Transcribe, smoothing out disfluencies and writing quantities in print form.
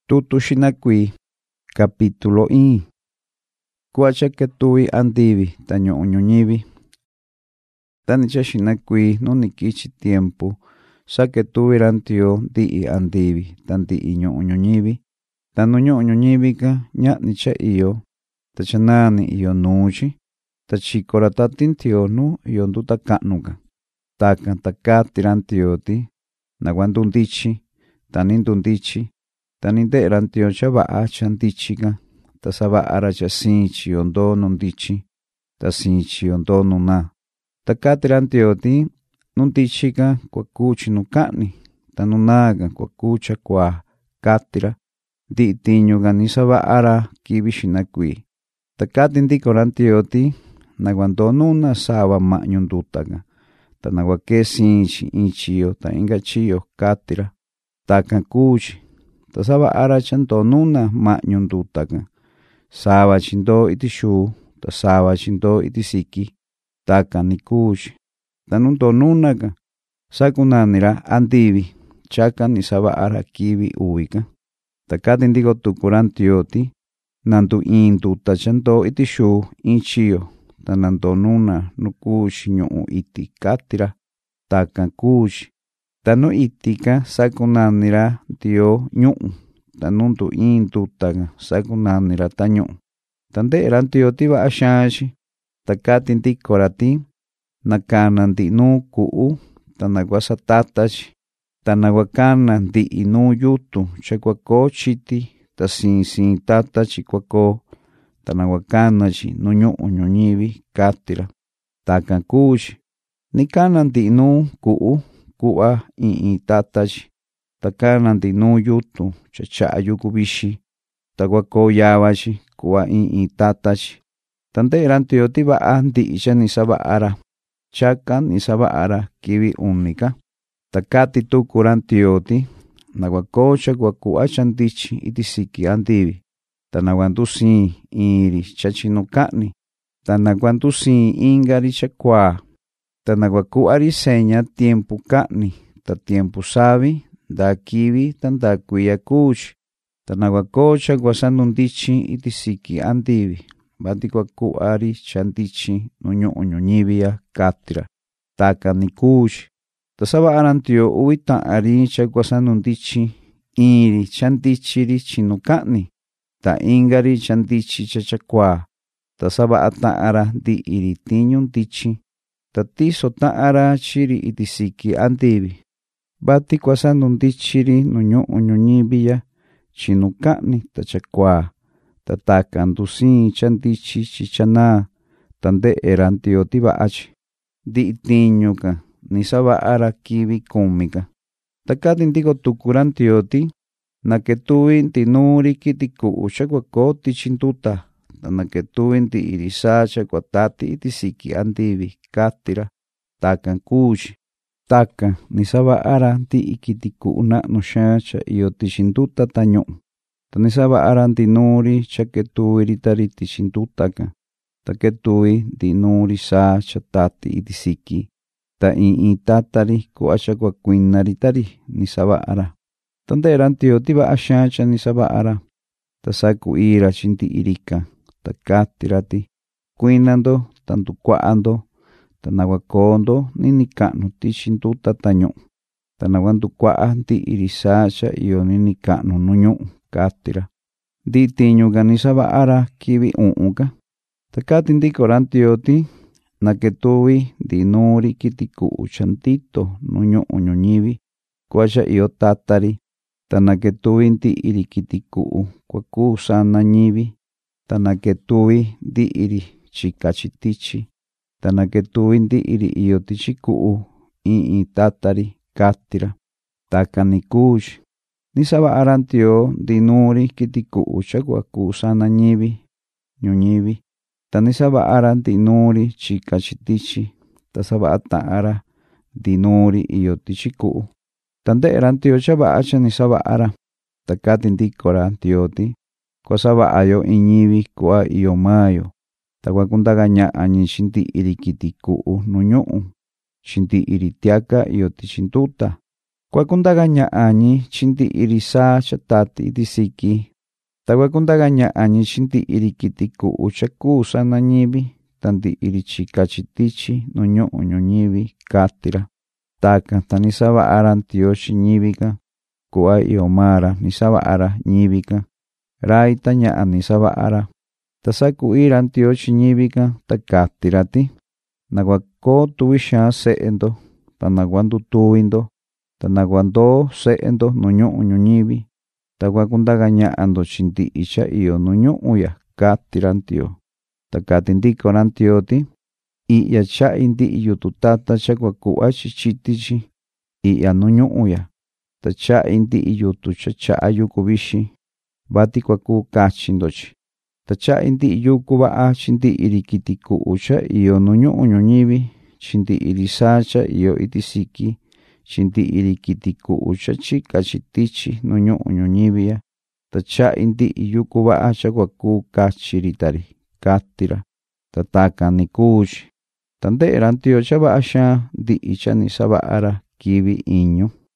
Tutu Xinakui, capítulo 1. Kuacha ketuvi andivi taño ñuñivi. Tanicha Xinakui no nikichi tiempo sa ketuvi rantio di andivi tan di ño'o ñuñivi. Tanu ño'o ñuñivi ka ña'nicha iyo tachanani iyo nuchi tachikora tatintio nu iyo nduta ka'nu ka. Takan takati rantio ti naguandundichi tanindundichi taninde rantio chava'a chandichi ka tasava'ara chasinchi yondo nundichi tasinchi yondo nuna. Takati rantio ti nundichi ka kuakuchi nuka'ni tanunaga kuakucha kwa katira di tiñu ka nisava'ara kivi Xinakui. Takati ndiko rantio ti naguando nuna sava ma'ñu nduta ka tanaguake sinchi inchiyo ta inga chiyo katira takan kuchi tasava'ara chando nuna ma'ñu nduta ka sava chindo iti xu ta sava chindo iti siki takan ni kuchi tanundo nuna ka sakunanira andivi chaka nisava'ara kivi uvi ka. Takati ndiko tuku rantio ti nandu in nduta chando iti xu inchiyo tanando nuna nukuchi ñu'u iti katira takan kuchi tanu iti ka sakunanira dio ñu'u tanundu in nduta ka sakunanira ta ñu'u. Tande rantio ti va'a xanchi takati ndikora ti nakana ndi nu ku'u tanaguasatatachi tanaguakana ndi nu yutu chakuako chiti tasin tatachi kuako tanaguakanachi nu ñu'u ñuñivi katira takan kuchi nikana ndi nu ku'u ku'a in tatachi takana ndi nu yutu chacha'a yuku vixi takuako yavachi ku'a in tatachi. Tande rantio ti va'a ndicha nisava'ara chaka nisava'ara kivi unika. Takati tuku rantio ti naguakocha kuaku'a chandichi iti siki andivi tanaguandusin iri chachinuka'ni tanaguandusin ingari chakua tanaguaku'ari seña tiempo ka'ni ta tiempo savi nda kivi tanda kuiya kuchi tanaguakocha guasanundichi iti siki andivi vati kuaku'ari chandichi nu ñu'u ñuñiviya katira takan ni kuchi. Tasava'ara rantio uvi ta'ari chaguasanundichi iri chandichiri chinuka'ni ta ingari chandichi chachakua tasava'a ta'ara di iri tiñu ndichi tatiso ta'ara chiri iti siki andivi vati kuasanundichiri nu ñu'u ñuñiviya chinuka'ni tachakua tatakan ndusin chandichi chichana tande'e rantio ti va'achi di tiñu ka nisava'ara kivi kumi ka. Takati ndiko tuku rantio ti naketuvi ndi nuri kiti ku'u chakuako tichi nduta tanaketuvi ndi iri saa chakuatati iti siki andivi katira takan kuchi takan nisava'ara ndi kiti ku'u na'nu xan cha iyo tichi nduta ta ñu'u tanisava'ara ndi nuri chaketuviri tari tichi nduta ka taketuvi ndi nuri saa chatati iti siki ta in tatari ku'a chakuakuinari tari nisava'ara. Tande rantio ti va'a xancha nisava'ara tasaku ira chinti irika takatira ti kuinando tandukua'ando tanaguakondo nini ka'nu tichi nduta ta ñu'u tanaguandukua'a ndi iri sacha iyo nini ka'nu nu ñu'u katira ndi tiñu ka nisava'ara kivi u'un ka. Takati ndiko rantio ti naketuvi ndi nuri kiti ku'u chantito nu ñu'u ñuñivi kuacha iyo tatari tanaketuvi ndi iri kiti ku'u kuaku sana ñivi tanaketuvi ndi iri chika chitichi tanaketuvi ndi iri iyo tichi ku'u in tatari katira takan ni kuchi nisava'ara rantio ndi nuri kiti ku'u chakuaku sana ñivi ñuñivi tanisava'ara ndi nuri chika chitichi tasava'a ta'ara ndi nuri iyo tichi ku'u. Tande'e rantio chava'a chanisava'ara takati ndiko rantio ti kuasava'ayo in ñivi ku'a iyo mayo takuakundagaña'añi chinti iri kiti ku'u nu ñu'u chinti iri tiaka iyo tichi nduta Kuakundagaña'a ñi chinti'iri saa cha tati iti siki, ta kuakundagaña'a ñi chinti'iri kiti ku'u cha kuu sana ñivi, ta nti'iri chika chitichi nu ñu'u ñuñivi katira. Takan ta ni sava'ara Ntioo chi ñivi kan, ku'va iyo maa‑ra ni sava'ara ñivi kan, rai ta ña'a ni sava'ara. Ta saku'í‑ra Ntioo chi ñivi kan, ta kati‑ra ti: “Na koo tuvi xaan se'e‑ndo, ta na ndutuvi‑ndo, ta na ndoo se'e‑ndo nu ñu'u ñuñivi, ta kundagaña'a‑ndo chi ndi'i cha iyo nu ñu'u ya”, kati‑ra Ntioo. Ta kati ndiko‑ra Ntioo ti: “I'ya cha'i ndi'i yutun tata cha kuaku'va chi chiti‑chi i'ya nu ñu'u ya, ta cha'i ndi'i yutun cha cha'a yuku vixi, vati kuakuu kachi‑ndo‑chi. Ta cha'i ndi'i yuku va'a chi ndi'i‑ri kiti ku'u cha iyo nu ñu'u ñuñivi, chi ndi'i‑ri saa cha iyo iti siki, chi ndi'i‑ri kiti ku'u cha chika chitichi nu ñu'u ñuñivi ya, ta cha'i ndi'i yuku va'a cha kuakuu kachi‑ri ta‑ri”, kati‑ra. Ta takan ni kuu‑chi. Ta nde'e‑ra Ntioo cha va'a xaan ndi'i cha ni sava'a‑ra kivi iñu.